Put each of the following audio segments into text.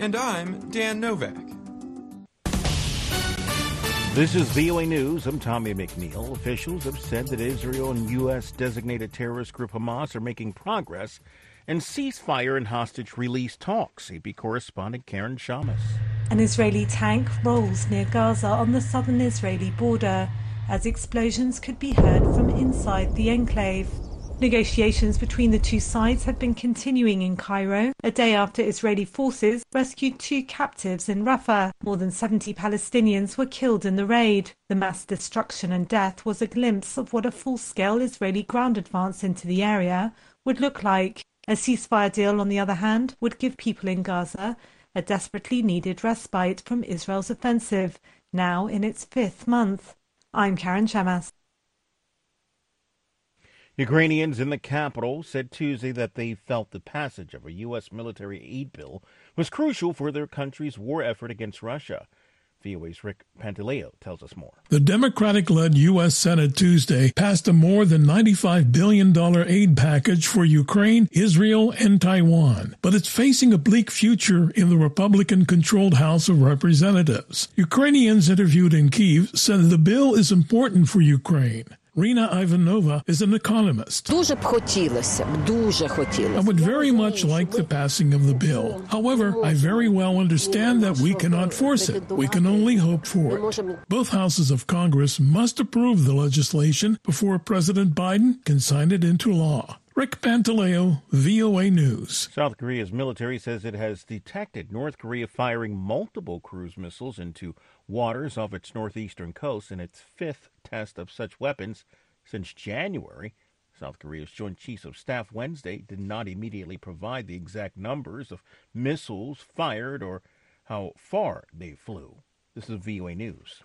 And I'm Dan Novak. This is VOA News. I'm Tommy McNeil. Officials have said that Israel and U.S.-designated terrorist group Hamas are making progress in ceasefire and hostage release talks. AP correspondent Karen Shamas. An Israeli tank rolls near Gaza on the southern Israeli border as explosions could be heard from inside the enclave. Negotiations between the two sides have been continuing in Cairo, a day after Israeli forces rescued 2 captives in Rafah. More than 70 Palestinians were killed in the raid. The mass destruction and death was a glimpse of what a full-scale Israeli ground advance into the area would look like. A ceasefire deal, on the other hand, would give people in Gaza a desperately needed respite from Israel's offensive, now in its 5th month. I'm Karen Shamas. Ukrainians in the capital said Tuesday that they felt the passage of a U.S. military aid bill was crucial for their country's war effort against Russia. VOA's Rick Pantaleo tells us more. The Democratic-led U.S. Senate Tuesday passed a more than $95 billion aid package for Ukraine, Israel, and Taiwan. But it's facing a bleak future in the Republican-controlled House of Representatives. Ukrainians interviewed in Kyiv said the bill is important for Ukraine. Rina Ivanova is an economist. I would very much like the passing of the bill. However, I very well understand that we cannot force it. We can only hope for it. Both houses of Congress must approve the legislation before President Biden can sign it into law. Rick Pantaleo, VOA News. South Korea's military says it has detected North Korea firing multiple cruise missiles into waters off its northeastern coast in its 5th test of such weapons since January. South Korea's Joint Chiefs of Staff Wednesday did not immediately provide the exact numbers of missiles fired or how far they flew. This is VOA News.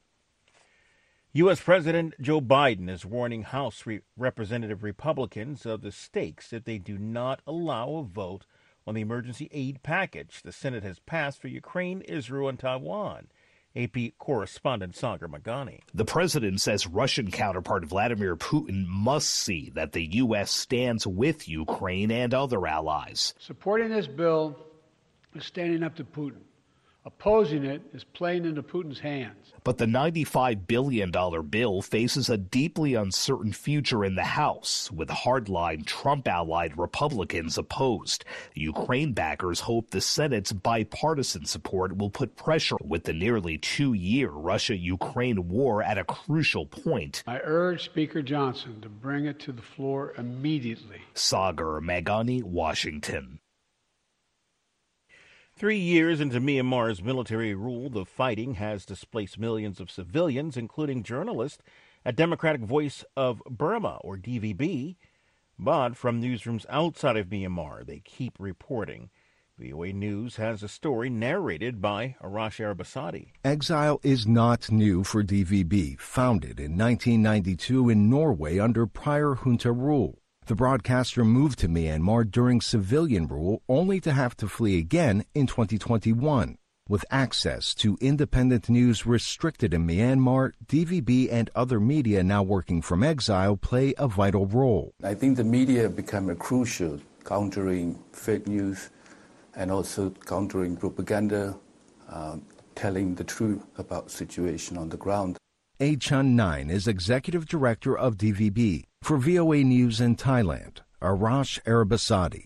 U.S. President Joe Biden is warning House Representative Republicans of the stakes if they do not allow a vote on the emergency aid package the Senate has passed for Ukraine, Israel, and Taiwan. AP correspondent Sagar Magani. The president says Russian counterpart Vladimir Putin must see that the U.S. stands with Ukraine and other allies. Supporting this bill is standing up to Putin. Opposing it is playing into Putin's hands. But the $95 billion bill faces a deeply uncertain future in the House, with hardline Trump-allied Republicans opposed. Ukraine backers hope the Senate's bipartisan support will put pressure with the nearly 2-year Russia-Ukraine war at a crucial point. I urge Speaker Johnson to bring it to the floor immediately. Sagar Magani, Washington. 3 years into Myanmar's military rule, the fighting has displaced millions of civilians, including journalists at Democratic Voice of Burma, or DVB. But from newsrooms outside of Myanmar, they keep reporting. VOA News has a story narrated by Arash Arabasadi. Exile is not new for DVB, founded in 1992 in Norway under prior junta rule. The broadcaster moved to Myanmar during civilian rule, only to have to flee again in 2021. With access to independent news restricted in Myanmar, DVB and other media now working from exile play a vital role. I think the media become crucial, countering fake news and also countering propaganda, telling the truth about the situation on the ground. A. Chun Nine is executive director of DVB. For VOA News in Thailand, Arash Arabasadi.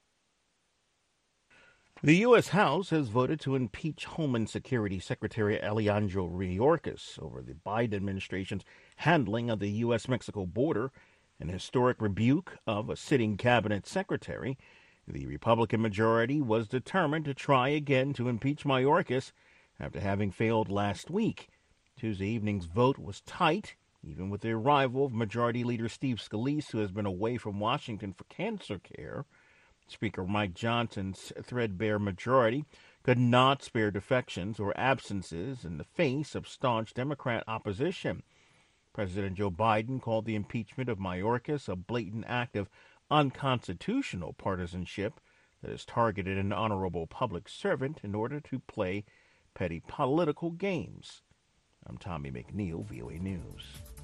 The U.S. House has voted to impeach Homeland Security Secretary Alejandro Mayorkas over the Biden administration's handling of the U.S.-Mexico border, an historic rebuke of a sitting cabinet secretary. The Republican majority was determined to try again to impeach Mayorkas after having failed last week. Tuesday evening's vote was tight, even with the arrival of Majority Leader Steve Scalise, who has been away from Washington for cancer care. Speaker Mike Johnson's threadbare majority could not spare defections or absences in the face of staunch Democrat opposition. President Joe Biden called the impeachment of Mayorkas a blatant act of unconstitutional partisanship that has targeted an honorable public servant in order to play petty political games. I'm Tommy McNeil, VOA News.